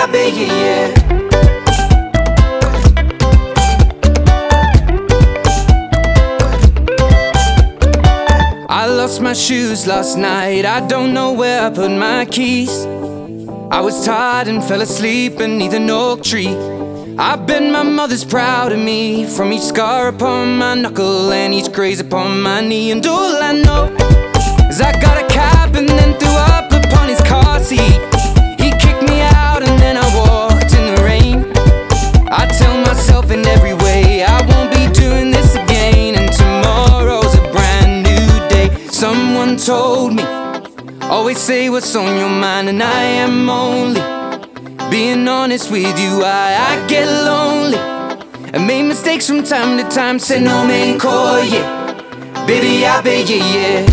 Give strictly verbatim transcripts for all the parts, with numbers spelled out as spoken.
I bet, yeah, yeah. I lost my shoes last night, I don't know where I put my keys. I was tired and fell asleep beneath an oak tree. I bet my mother's proud of me, from each scar upon my knuckle and each graze upon my knee. And all I know is I got a cab and then threw up upon his car seat. He kicked me out and then I walked in the rain. I tell myself in every way I won't be doing this again, and tomorrow's a brand new day. Someone told me, always say what's on your mind, and I am only being honest with you. I, I get lonely and make mistakes from time to time. Say no man call, yeah. Baby, I bet, yeah, yeah.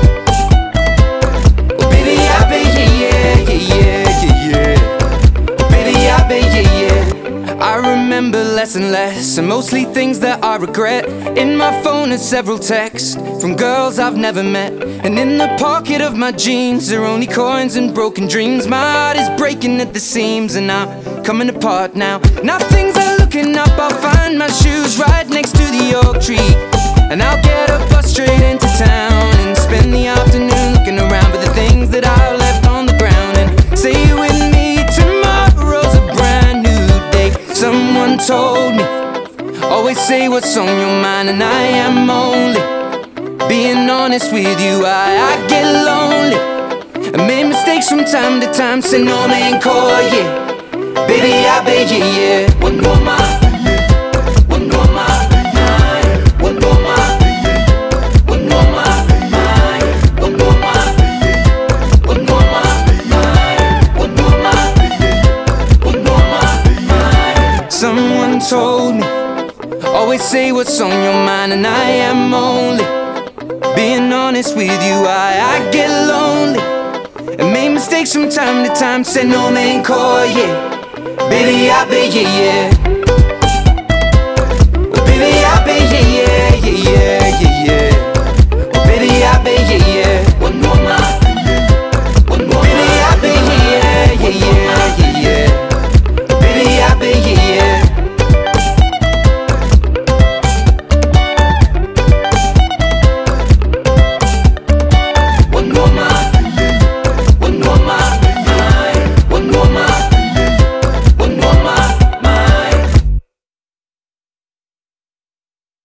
Oh, baby, I bet, yeah, yeah, yeah, yeah, yeah. Baby, I bet, yeah, yeah. I remember less and less, and mostly things that I regret. In my phone are several texts from girls I've never met, and in the pocket of my jeans are only coins and broken dreams. My heart is breaking at the seams and I'm coming apart now. Now things are looking up, I'll find my shoes right next to the oak tree, and I'll get a bus straight into town and spend the afternoon looking around for the things that I left on the ground. And say with me, tomorrow's a brand new day. Someone told me, always say what's on your mind, and I am only being honest with you. I, I get lonely and make mistakes from time to time. Say no man call, yeah. Baby, I bet, yeah, yeah. One more mile, one more mile, one more mile, one more mile, one more mile, one more mile, one more mile, one more mile. Someone told me, always say what's on your mind, and I am only being honest with you. I, I get lonely and make mistakes from time to time. Say no man call, yeah. Baby, I bet, yeah, yeah.